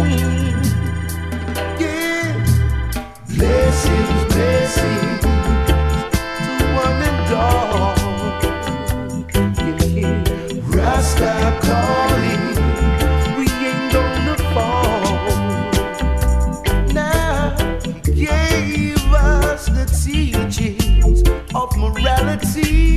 Yeah, blessings, blessings to one and all. Yeah, Rasta calling, we ain't gonna fall. Now he gave us the teachings of morality.